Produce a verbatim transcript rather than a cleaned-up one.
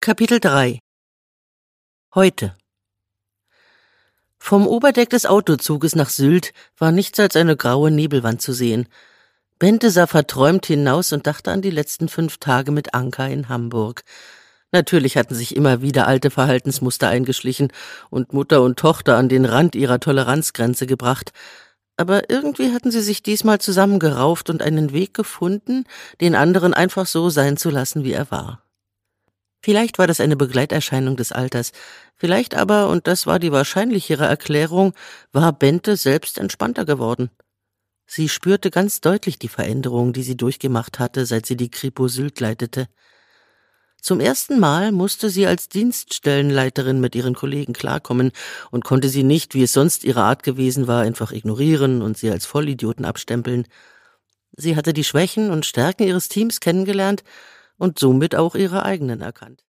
Kapitel drei. Heute. Vom Oberdeck des Autozuges nach Sylt war nichts als eine graue Nebelwand zu sehen. Bente sah verträumt hinaus und dachte an die letzten fünf Tage mit Anka in Hamburg. Natürlich hatten sich immer wieder alte Verhaltensmuster eingeschlichen und Mutter und Tochter an den Rand ihrer Toleranzgrenze gebracht. Aber irgendwie hatten sie sich diesmal zusammengerauft und einen Weg gefunden, den anderen einfach so sein zu lassen, wie er war. Vielleicht war das eine Begleiterscheinung des Alters, vielleicht aber, und das war die wahrscheinlichere Erklärung, war Bente selbst entspannter geworden. Sie spürte ganz deutlich die Veränderung, die sie durchgemacht hatte, seit sie die Kripo Sylt leitete. Zum ersten Mal musste sie als Dienststellenleiterin mit ihren Kollegen klarkommen und konnte sie nicht, wie es sonst ihre Art gewesen war, einfach ignorieren und sie als Vollidioten abstempeln. Sie hatte die Schwächen und Stärken ihres Teams kennengelernt und somit auch ihre eigenen erkannt.